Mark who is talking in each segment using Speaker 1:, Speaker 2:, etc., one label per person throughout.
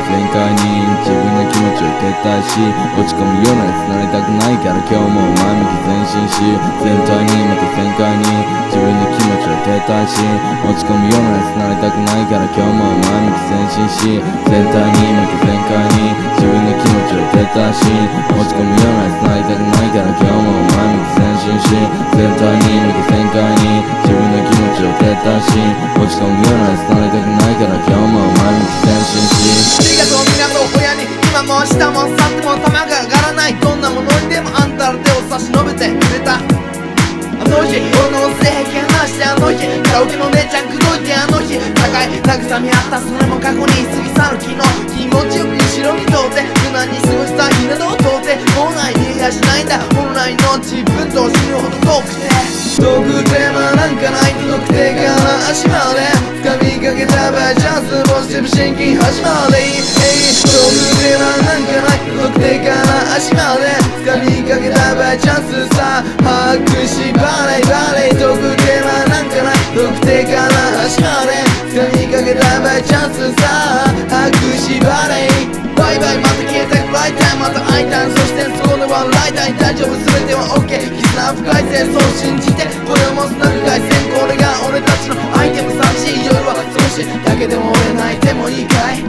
Speaker 1: 全開に自分の気持ちを撤退し、落ち込むようなやつなりたくないから今日も前向き前進し、全体にまた全開に自分の気持ちを撤退し、落ち込むようなやつなりたくないから今日も前向き前進し、全体にまた全開に自分の気持ちを撤退し、落ち込むようなやつなりたくないから今日も前向き前進し、全体にまた全開に自分の気持ちを撤退し、落ち込むようなやつなりたくないから今日も前向き前進し、
Speaker 2: ありがとう港親に今も明日も去っても玉が上がらない、どんなものにでもあんたら手を差し伸べてくれた。あの日俺の性癖話して、あの日カラオケの姉ちゃん口説いて、あの日高い慰めあった、それも過去に過ぎ去る昨日、気持ちよく後ろに通って無難に過ごした日などを通って、もうない見えやしないんだ本来の自分と死ぬほど遠くて、遠くてなんかない届く手から足まで掴みかけたバイチャンスポジティブシンキング始まり、遠くてなんかない届く手から足まで掴みかけたバイチャンスさ、拍手バレーバレー、遠くてなんかない届く手から足まで掴みかけたバイチャンスさ、拍手バレーバイバイ、また消えたくライタイ、また会いたい、そしてそこで笑いたい、大丈夫全ては OK、 絆深いぜそう信じて、これを持つなく回線、これが俺たちのアイテム、寂しい夜は少しだけでも俺泣いてもいいかい、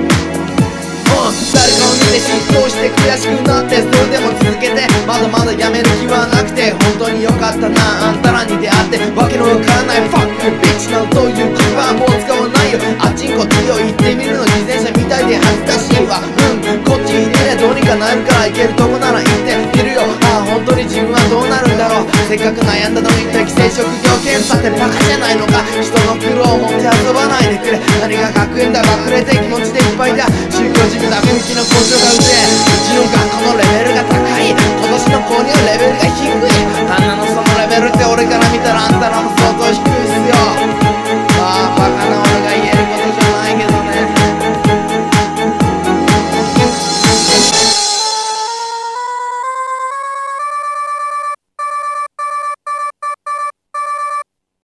Speaker 2: 誰かを見て失踪して悔しくなって、それでも続けてまだまだやめる気はなくて、本当に良かったなあんたらに出会って、わけのわからない Fuck you bitch などという言葉はもう使わないよ、あっちんこっちを言ってみるの自転車みたいで恥ずかしいわ、こっち行ってどうにかなるから行けるとこなら行ってみるよ、ああ本当に自分はどうなるんだろう、せっかく悩んだのに適正職業検査ってバカじゃないのか、人の苦労を持って遊ばないでくれ、何が学園だ隠れて気持ちでいっぱいだ、宗教塾だ雰囲気の向上がうぜ、うちの学校のレベル